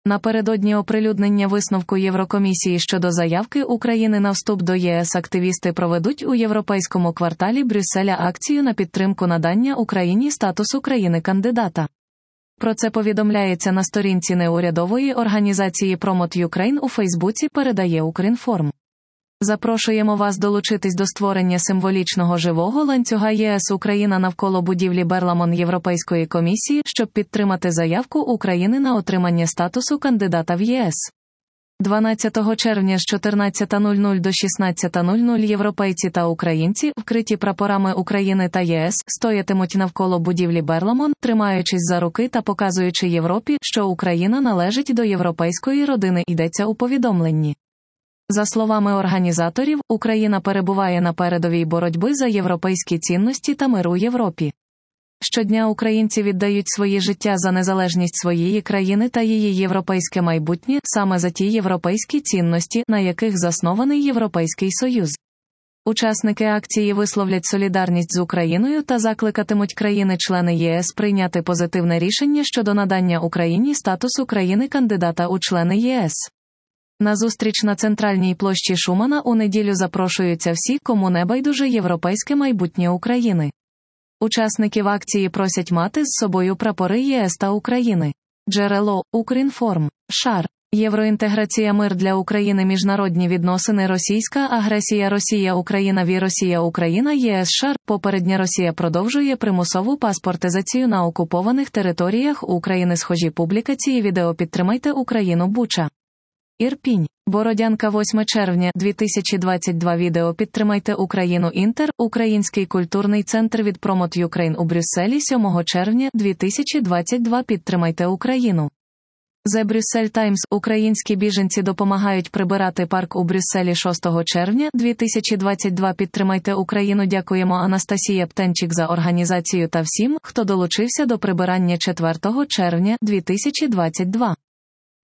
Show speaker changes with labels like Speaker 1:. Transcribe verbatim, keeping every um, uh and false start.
Speaker 1: Напередодні оприлюднення висновку Єврокомісії щодо заявки України на вступ до ЄС активісти проведуть у Європейському кварталі Брюсселя акцію на підтримку надання Україні статусу країни-кандидата. Про це повідомляється на сторінці неурядової організації Promote Ukraine у Фейсбуці, передає Укрінформ. Запрошуємо вас долучитись до створення символічного живого ланцюга ЄС-Україна навколо будівлі Берламон Європейської комісії, щоб підтримати заявку України на отримання статусу кандидата в ЄС. дванадцятого червня з чотирнадцята нуль нуль до шістнадцята нуль нуль європейці та українці, вкриті прапорами України та ЄС, стоятимуть навколо будівлі Берламон, тримаючись за руки та показуючи Європі, що Україна належить до європейської родини, йдеться у повідомленні. За словами організаторів, Україна перебуває на передовій боротьби за європейські цінності та мир у Європі. Щодня українці віддають свої життя за незалежність своєї країни та її європейське майбутнє, саме за ті європейські цінності, на яких заснований Європейський Союз. Учасники акції висловлять солідарність з Україною та закликатимуть країни-члени ЄС прийняти позитивне рішення щодо надання Україні статусу країни-кандидата у члени ЄС. На зустріч на центральній площі Шумана у неділю запрошуються всі, кому не байдуже європейське майбутнє України. Учасників акції просять мати з собою прапори ЄС та України. Джерело – Укрінформ. Шар. Євроінтеграція, мир для України, міжнародні відносини, російська агресія, Росія, Україна, ві Росія, Україна, ЄС. Шар. Попередня Росія продовжує примусову паспортизацію на окупованих територіях України. Схожі публікації. Відео підтримайте Україну. Буча. Ірпінь. Бородянка. восьмого червня дві тисячі двадцять два. Відео підтримайте Україну. Інтер. Український культурний центр від Promote Ukraine у Брюсселі. сьомого червня дві тисячі двадцять два. Підтримайте Україну. The Brussels Times. Українські біженці допомагають прибирати парк у Брюсселі. шостого червня дві тисячі двадцять два. Підтримайте Україну. Дякуємо Анастасія Птенчик за організацію та всім, хто долучився до прибирання. четвертого червня дві тисячі двадцять два.